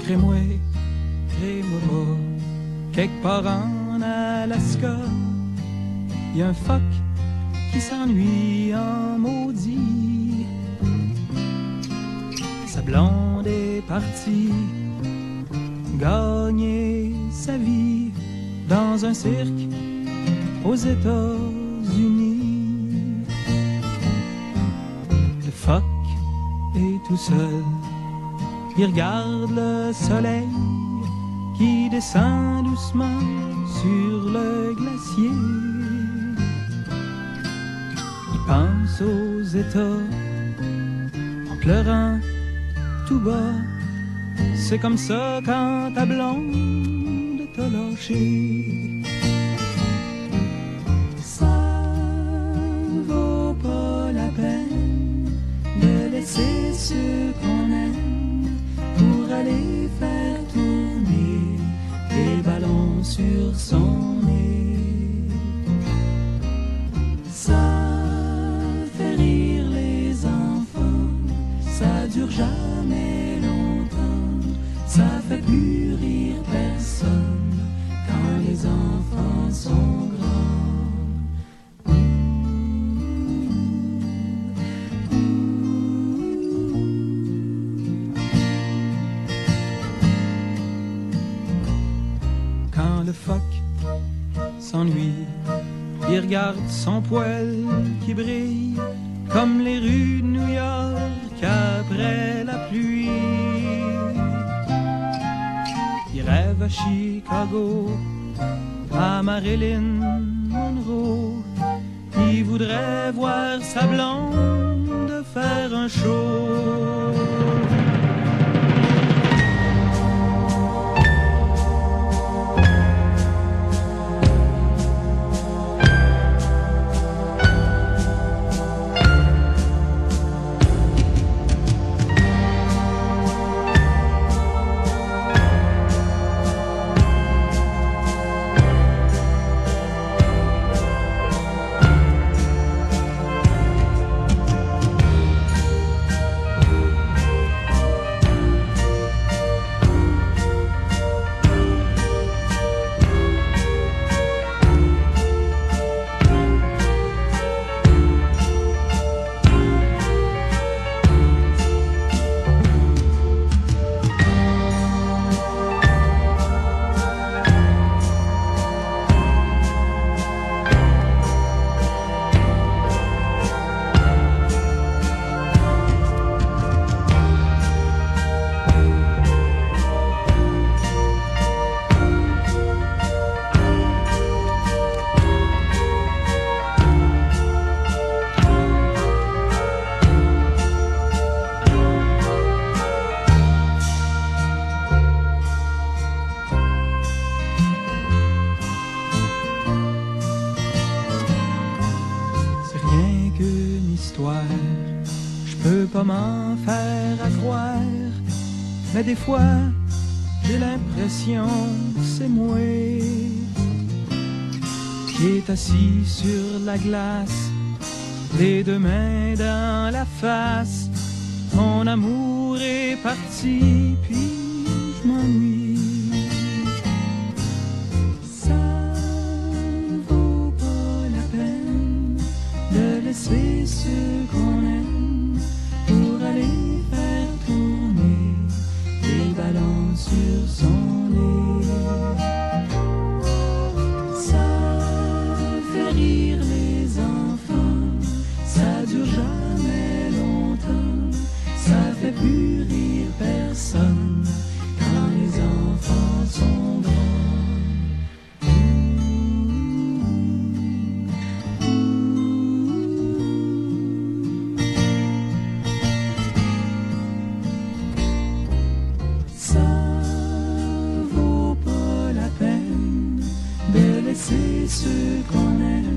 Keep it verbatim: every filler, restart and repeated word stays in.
crée-moi, crée-moi pas. Quelque part en Alaska, y a un phoque qui s'ennuie en maudit. Sa blonde est partie gagner sa vie dans un cirque aux États-Unis. Le phoque est tout seul, il regarde le soleil qui descend doucement sur le glacier. Il pense aux États en pleurant tout bas. C'est comme ça quand ta blonde t'a lâché. Ça vaut pas la peine de laisser ceux qu'on aime pour aller faire tourner les ballons sur son nez. Ça fait rire les enfants, ça dure jamais longtemps, ça fait plus rire personne quand les enfants sont grands. Quand le phoque s'ennuie, il regarde son poil qui brille comme les rues de New York après la pluie. Il rêve à Chicago, à Marilyn Monroe. Il voudrait voir sa blonde faire un show. Je peux pas m'en faire à croire, mais des fois j'ai l'impression que c'est moi qui est assis sur la glace, les deux mains dans la face. Mon amour est parti, puis je m'ennuie. Ça vaut pas la peine de laisser ceux qu'on aime pour aller faire tourner les ballons sur son nez. Ça fait rire les enfants, ça dure jamais longtemps, ça fait plus rire personne quand les enfants sont grands. C'est ce qu'on aime